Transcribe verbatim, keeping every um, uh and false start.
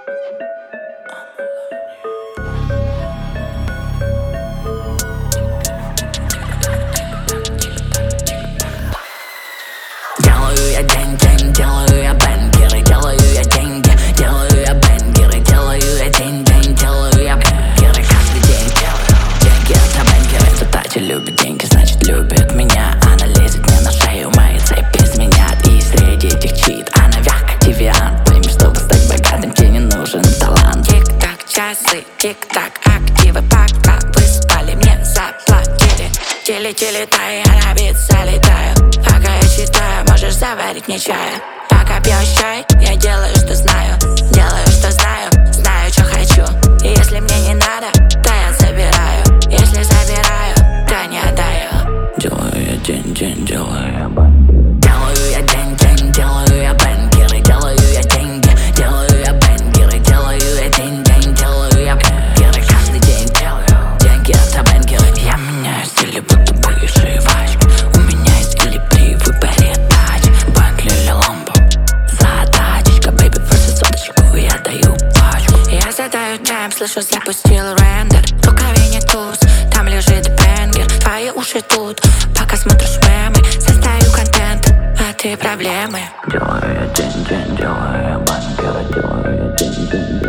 Делаю я день, день, делаю я бенгеры, делаю я деньги, делаю я бенгеры, делаю я день, день, делаю я бенгеры, каждый день делаю деньги, это бенгеры. Задача любит деньги, значит любит меня. Она лезет мне на шею, мои цепи звенят, и среди этих чит она вяха девиант. Пойми, чтобы стать богатым, тебе не нужен талант. Тик-так, часы, тик-так, активы, пока вы спали, мне заплатили. Теле-теле, тай, я на бит залетаю. Пока я читаю, можешь заварить мне чая. Пока пьешь чай, я делаю, что знаю. Делаю, что знаю, знаю, что хочу. И если мне не надо, то я забираю. Если забираю, то не отдаю. Делаю я день, день, делаю я бенгеры. Делаю я день, день, делаю я бенгеры. Делаю я деньги, делаю я бенгеры. Делаю я день, день, делаю я бенгеры. Каждый день делаю деньги, это бенгеры. Я меняю стили, будто бывшие вачки. У меня есть скилли при выборе тач. Бентли или ламбо, задачечка. Бэйби, просит соточку, я даю пачку. Я задаю темп, слышу, запустил рендер. В рукаве не туз, там лежит бенгер. Твои уши тут, пока смотришь мемы. Создаю контент, а ты проблемы. Делаю я день, день, делаю я бенгеры. Делаю я день, день.